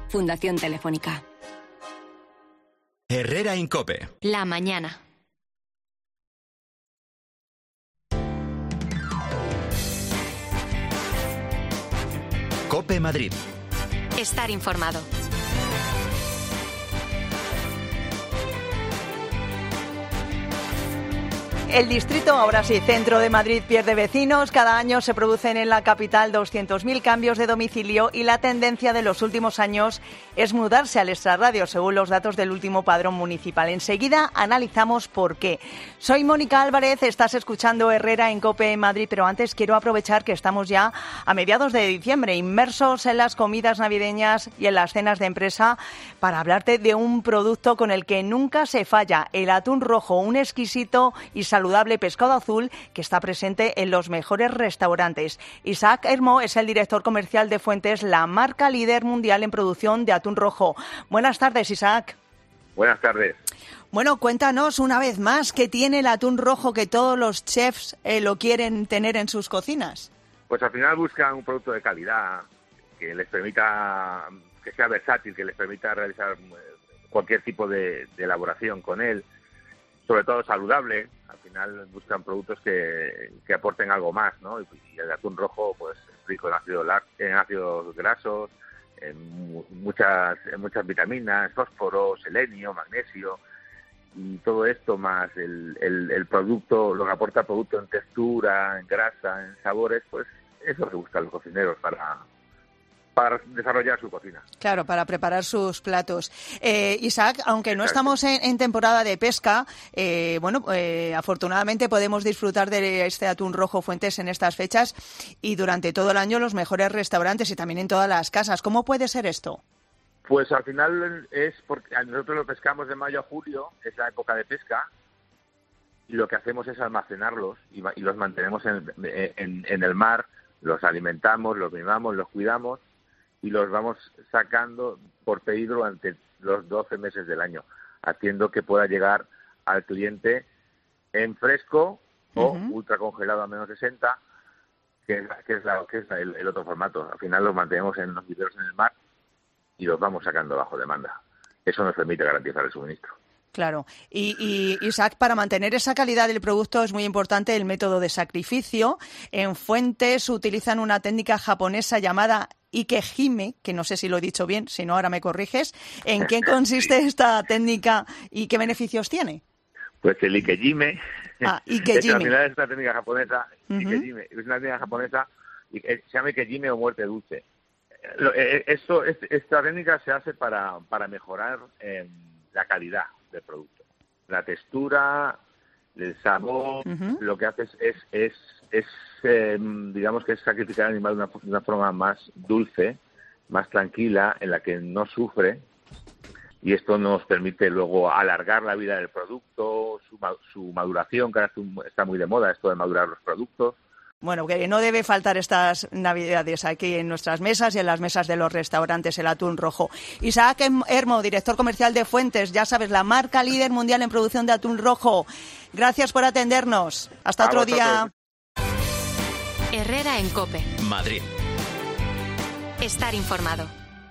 Fundación Telefónica. Herrera en COPE. La mañana. COPE Madrid. Estar informado. El distrito, ahora sí, centro de Madrid, pierde vecinos. Cada año se producen en la capital 200.000 cambios de domicilio y la tendencia de los últimos años es mudarse al extrarradio, según los datos del último padrón municipal. Enseguida analizamos por qué. Soy Mónica Álvarez, estás escuchando Herrera en COPE en Madrid, pero antes quiero aprovechar que estamos ya a mediados de diciembre, inmersos en las comidas navideñas y en las cenas de empresa, para hablarte de un producto con el que nunca se falla, el atún rojo, un exquisito y saludable pescado azul que está presente en los mejores restaurantes. Isaac Hermo es el director comercial de Fuentes, la marca líder mundial en producción de atún rojo. Buenas tardes, Isaac. Buenas tardes. Bueno, cuéntanos una vez más qué tiene el atún rojo que todos los chefs lo quieren tener en sus cocinas. Pues al final buscan un producto de calidad que les permita, que sea versátil, que les permita realizar cualquier tipo de elaboración con él, sobre todo saludable. Al final buscan productos que aporten algo más, ¿no? Y el atún rojo, pues, rico en ácidos grasos, en muchas vitaminas, fósforo, selenio, magnesio, y todo esto más el producto, lo que aporta el producto en textura, en grasa, en sabores, pues eso es lo que buscan los cocineros para desarrollar su cocina. Claro, para preparar sus platos. Isaac, aunque no estamos en temporada de pesca, afortunadamente podemos disfrutar de este atún rojo Fuentes en estas fechas y durante todo el año los mejores restaurantes y también en todas las casas. ¿Cómo puede ser esto? Pues al final es porque nosotros lo pescamos de mayo a julio, es la época de pesca, y lo que hacemos es almacenarlos y los mantenemos en el mar, los alimentamos, los mimamos, los cuidamos, y los vamos sacando por pedido durante los 12 meses del año, haciendo que pueda llegar al cliente en fresco o ultra congelado a menos 60, que es el otro formato. Al final los mantenemos en los viveros en el mar y los vamos sacando bajo demanda. Eso nos permite garantizar el suministro. Claro. Y Isaac, para mantener esa calidad del producto es muy importante el método de sacrificio. En Fuentes utilizan una técnica japonesa llamada Ikejime, que no sé si lo he dicho bien, si no ahora me corriges. ¿En qué consiste esta técnica y qué beneficios tiene? Pues el Ikejime, Ikejime. Al final es una técnica japonesa, Ikejime, es una técnica japonesa, se llama Ikejime o muerte dulce. Esta técnica se hace para mejorar la calidad del producto, la textura, el sabor. Lo que haces es digamos que es sacrificar al animal de una forma más dulce, más tranquila, en la que no sufre, y esto nos permite luego alargar la vida del producto, su maduración, que ahora está muy de moda esto de madurar los productos. Bueno, que no debe faltar estas Navidades aquí en nuestras mesas y en las mesas de los restaurantes, el atún rojo. Isaac Hermo, director comercial de Fuentes, ya sabes, la marca líder mundial en producción de atún rojo. Gracias por atendernos. Hasta otro día. Herrera en COPE. Madrid. Estar informado.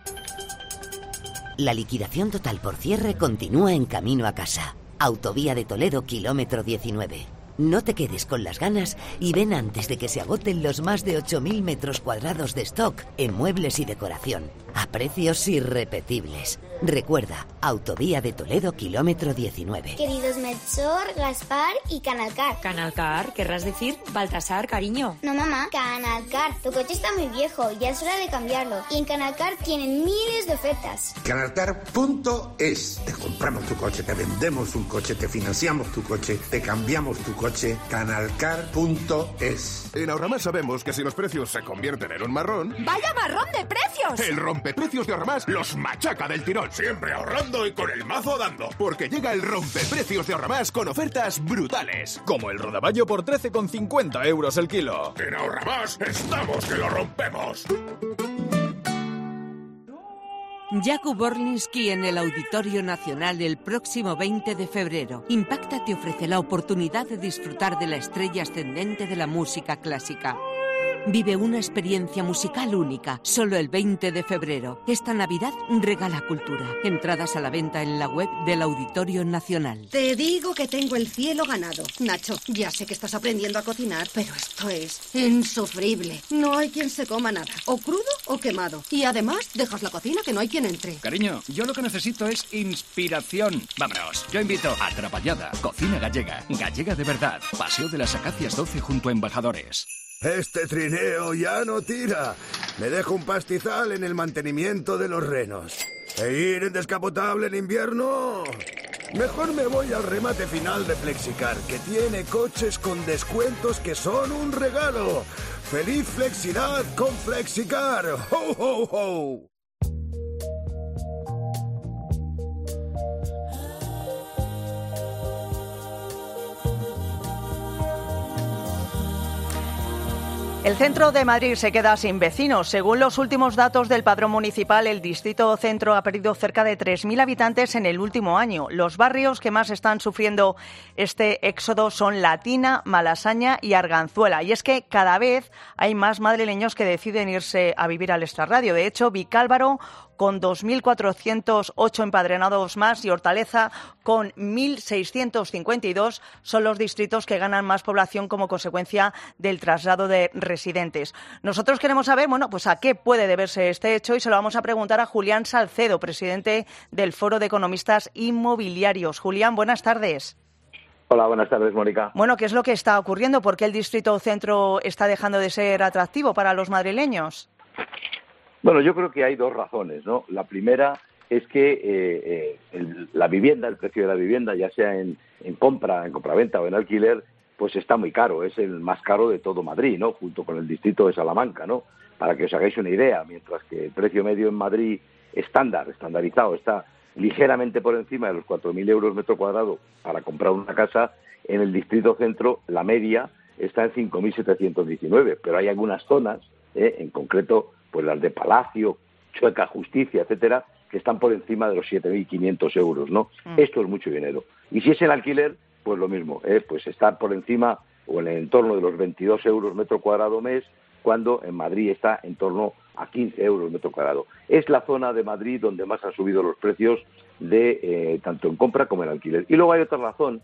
La liquidación total por cierre continúa en camino a casa. Autovía de Toledo, kilómetro 19. No te quedes con las ganas y ven antes de que se agoten los más de 8.000 metros cuadrados de stock en muebles y decoración, a precios irrepetibles. Recuerda, Autovía de Toledo, kilómetro 19. Queridos Melchor, Gaspar y Canalcar. ¿Canalcar? ¿Querrás decir Baltasar, cariño? No, mamá, Canalcar. Tu coche está muy viejo, ya es hora de cambiarlo. Y en Canalcar tienen miles de ofertas. Canalcar.es. Te compramos tu coche, te vendemos un coche, te financiamos tu coche, te cambiamos tu coche. Canalcar.es. En Ahorramás sabemos que si los precios se convierten en un marrón... ¡Vaya marrón de precios! El rompeprecios de Ahorramás los machaca del tirón. Siempre ahorrando y con el mazo dando. Porque llega el rompeprecios de Ahorramás con ofertas brutales. Como el rodaballo por 13,50 euros el kilo. En Ahorramás estamos que lo rompemos. Jakub Orlinsky en el Auditorio Nacional el próximo 20 de febrero. Impacta te ofrece la oportunidad de disfrutar de la estrella ascendente de la música clásica. Vive una experiencia musical única, solo el 20 de febrero. Esta Navidad regala cultura. Entradas a la venta en la web del Auditorio Nacional. Te digo que tengo el cielo ganado. Nacho, ya sé que estás aprendiendo a cocinar, pero esto es insufrible. No hay quien se coma nada, o crudo o quemado. Y además, dejas la cocina que no hay quien entre. Cariño, yo lo que necesito es inspiración. Vámonos, yo invito a Atrapallada, cocina gallega. Gallega de verdad. Paseo de las Acacias 12 junto a Embajadores. Este trineo ya no tira. Me dejo un pastizal en el mantenimiento de los renos. ¿E ir en descapotable en invierno? Mejor me voy al remate final de Flexicar, que tiene coches con descuentos que son un regalo. ¡Feliz Flexidad con Flexicar! ¡Ho, ho, ho! El centro de Madrid se queda sin vecinos. Según los últimos datos del Padrón Municipal, el distrito centro ha perdido cerca de 3.000 habitantes en el último año. Los barrios que más están sufriendo este éxodo son Latina, Malasaña y Arganzuela. Y es que cada vez hay más madrileños que deciden irse a vivir al extrarradio. De hecho, Vicálvaro, con 2.408 empadronados más, y Hortaleza, con 1.652, son los distritos que ganan más población como consecuencia del traslado de residentes. Nosotros queremos saber, pues a qué puede deberse este hecho, y se lo vamos a preguntar a Julián Salcedo, presidente del Foro de Economistas Inmobiliarios. Julián, buenas tardes. Hola, buenas tardes, Mónica. Bueno, ¿qué es lo que está ocurriendo? ¿Por qué el distrito centro está dejando de ser atractivo para los madrileños? Bueno, yo creo que hay dos razones, ¿no? La primera es que la vivienda, el precio de la vivienda, ya sea en compraventa o en alquiler, pues está muy caro. Es el más caro de todo Madrid, ¿no? Junto con el distrito de Salamanca, ¿no? Para que os hagáis una idea, mientras que el precio medio en Madrid estandarizado, está ligeramente por encima de los 4.000 euros metro cuadrado para comprar una casa, en el distrito centro la media está en 5.719, pero hay algunas zonas, en concreto pues las de Palacio, Chueca, Justicia, etcétera, que están por encima de los 7.500 euros, ¿no? Esto es mucho dinero. Y si es el alquiler, pues lo mismo, pues estar por encima o en el entorno de los 22 euros metro cuadrado mes, cuando en Madrid está en torno a 15 euros metro cuadrado. Es la zona de Madrid donde más han subido los precios de tanto en compra como en alquiler. Y luego hay otra razón,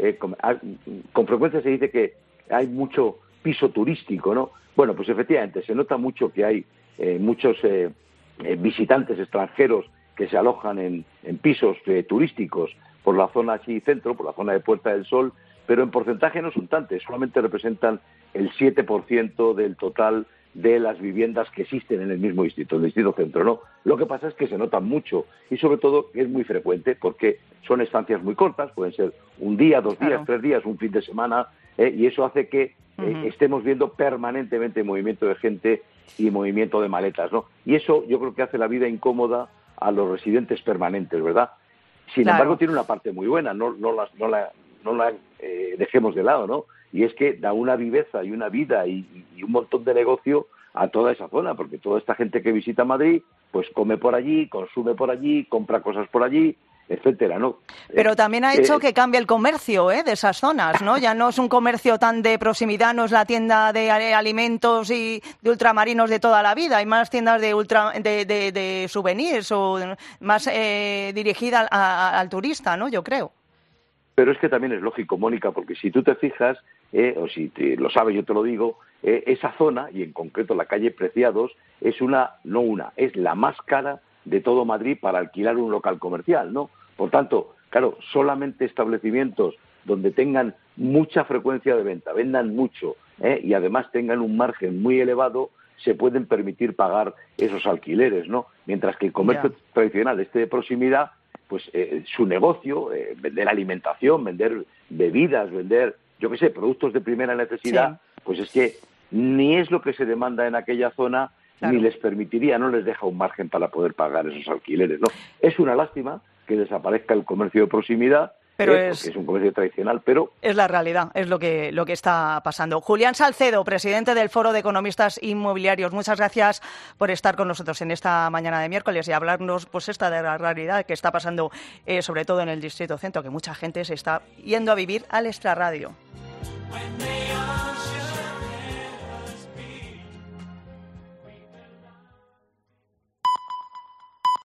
con frecuencia se dice que hay mucho piso turístico, ¿no? Bueno, pues efectivamente se nota mucho que hay muchos visitantes extranjeros que se alojan en pisos turísticos por la zona así centro, por la zona de Puerta del Sol, pero en porcentaje no son tantos, solamente representan el 7% del total de las viviendas que existen en el mismo distrito, el distrito centro, ¿no? Lo que pasa es que se notan mucho y sobre todo es muy frecuente porque son estancias muy cortas, pueden ser un día, 2 días, 3 días, un fin de semana, y eso hace que estemos viendo permanentemente movimiento de gente y movimiento de maletas, ¿no? Y eso yo creo que hace la vida incómoda a los residentes permanentes, ¿verdad? Sin embargo, tiene una parte muy buena, no la dejemos de lado, ¿no? Y es que da una viveza y una vida y un montón de negocio a toda esa zona, porque toda esta gente que visita Madrid, pues come por allí, consume por allí, compra cosas por allí, etcétera, ¿no? Pero también ha hecho que cambie el comercio de esas zonas, ¿no? Ya no es un comercio tan de proximidad, no es la tienda de alimentos y de ultramarinos de toda la vida, hay más tiendas de souvenirs o más dirigida al turista, ¿no? Yo creo. Pero es que también es lógico, Mónica, porque si tú te fijas, o si lo sabes, yo te lo digo, esa zona, y en concreto la calle Preciados, es es la más cara de todo Madrid para alquilar un local comercial, ¿no? Por tanto, claro, solamente establecimientos donde tengan mucha frecuencia de venta, vendan mucho, y además tengan un margen muy elevado, se pueden permitir pagar esos alquileres, ¿no? Mientras que el comercio tradicional, de proximidad, pues su negocio, vender alimentación, vender bebidas, vender, yo qué sé, productos de primera necesidad, pues es que ni es lo que se demanda en aquella zona, ni les permitiría, no les deja un margen para poder pagar esos alquileres, ¿no? Es una lástima que desaparezca el comercio de proximidad, porque es un comercio tradicional, pero es la realidad, es lo que está pasando. Julián Salcedo, presidente del Foro de Economistas Inmobiliarios, muchas gracias por estar con nosotros en esta mañana de miércoles y hablarnos de la realidad que está pasando, sobre todo en el distrito centro, que mucha gente se está yendo a vivir al extrarradio.